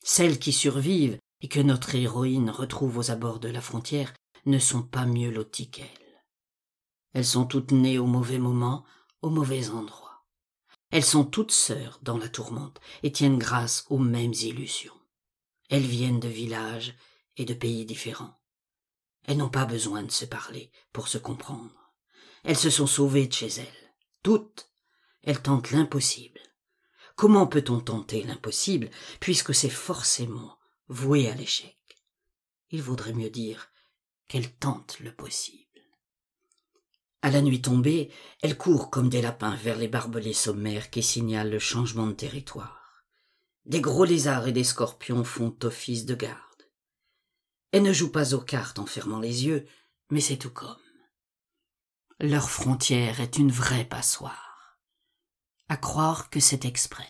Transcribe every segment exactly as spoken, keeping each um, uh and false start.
Celles qui survivent et que notre héroïne retrouve aux abords de la frontière ne sont pas mieux loties qu'elle. Elles sont toutes nées au mauvais moment, au mauvais endroit. Elles sont toutes sœurs dans la tourmente et tiennent grâce aux mêmes illusions. Elles viennent de villages et de pays différents. Elles n'ont pas besoin de se parler pour se comprendre. Elles se sont sauvées de chez elles. Toutes. Elles tentent l'impossible. Comment peut-on tenter l'impossible puisque c'est forcément voué à l'échec? Il vaudrait mieux dire qu'elles tentent le possible. À la nuit tombée, elles courent comme des lapins vers les barbelés sommaires qui signalent le changement de territoire. Des gros lézards et des scorpions font office de garde. Elles ne jouent pas aux cartes en fermant les yeux, mais c'est tout comme. Leur frontière est une vraie passoire. À croire que c'est exprès.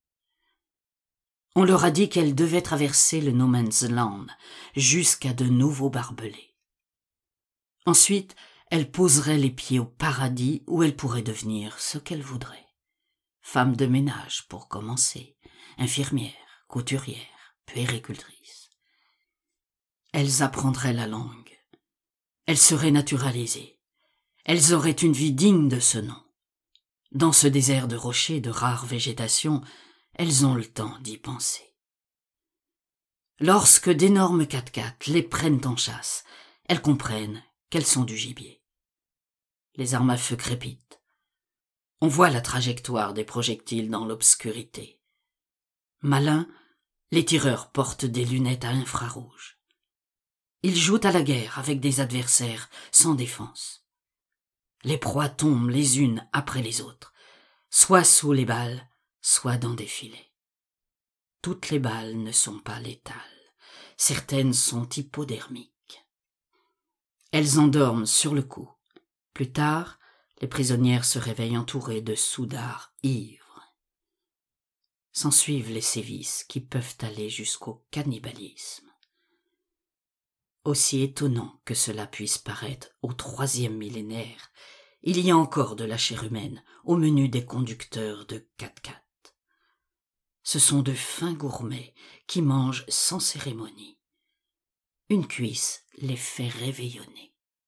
On leur a dit qu'elles devaient traverser le no man's land jusqu'à de nouveaux barbelés. Ensuite, elles poseraient les pieds au paradis où elles pourraient devenir ce qu'elles voudraient. Femmes de ménage pour commencer, infirmières, couturières, puéricultrices. Elles apprendraient la langue. Elles seraient naturalisées. Elles auraient une vie digne de ce nom. Dans ce désert de rochers et de rare végétation, elles ont le temps d'y penser. Lorsque d'énormes quatre-quatre les prennent en chasse, elles comprennent qu'elles sont du gibier. Les armes à feu crépitent. On voit la trajectoire des projectiles dans l'obscurité. Malins, les tireurs portent des lunettes à infrarouge. Ils jouent à la guerre avec des adversaires sans défense. Les proies tombent les unes après les autres, soit sous les balles, soit dans des filets. Toutes les balles ne sont pas létales. Certaines sont hypodermiques. Elles endorment sur le coup. Plus tard, les prisonnières se réveillent entourées de soudards ivres. S'ensuivent les sévices qui peuvent aller jusqu'au cannibalisme. Aussi étonnant que cela puisse paraître au troisième millénaire, il y a encore de la chair humaine au menu des conducteurs de quatre-quatre. Ce sont de fins gourmets qui mangent sans cérémonie. Une cuisse les fait réveillonner.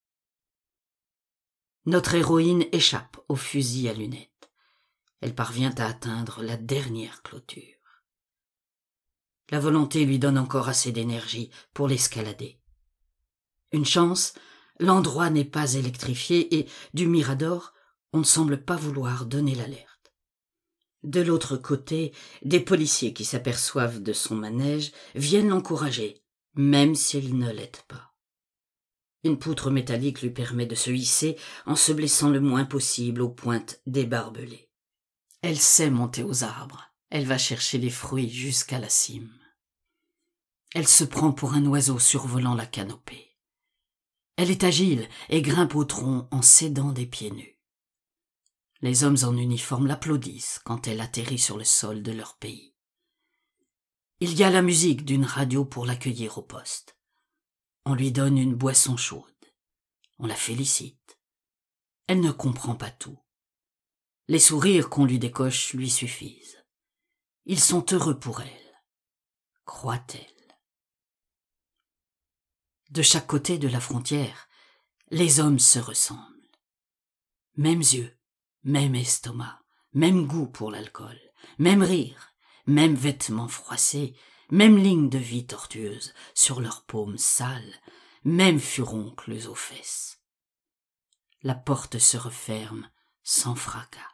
Notre héroïne échappe au fusil à lunettes. Elle parvient à atteindre la dernière clôture. La volonté lui donne encore assez d'énergie pour l'escalader. Une chance, l'endroit n'est pas électrifié et, du mirador, on ne semble pas vouloir donner l'alerte. De l'autre côté, des policiers qui s'aperçoivent de son manège viennent l'encourager, même s'ils ne l'aident pas. Une poutre métallique lui permet de se hisser en se blessant le moins possible aux pointes des barbelés. Elle sait monter aux arbres. Elle va chercher les fruits jusqu'à la cime. Elle se prend pour un oiseau survolant la canopée. Elle est agile et grimpe au tronc en s'aidant des pieds nus. Les hommes en uniforme l'applaudissent quand elle atterrit sur le sol de leur pays. Il y a la musique d'une radio pour l'accueillir au poste. On lui donne une boisson chaude. On la félicite. Elle ne comprend pas tout. Les sourires qu'on lui décoche lui suffisent. Ils sont heureux pour elle, croit-elle. De chaque côté de la frontière, les hommes se ressemblent. Mêmes yeux, même estomac, même goût pour l'alcool, même rire, mêmes vêtements froissés, même ligne de vie tortueuse sur leurs paumes sales, mêmes furoncles aux fesses. La porte se referme sans fracas.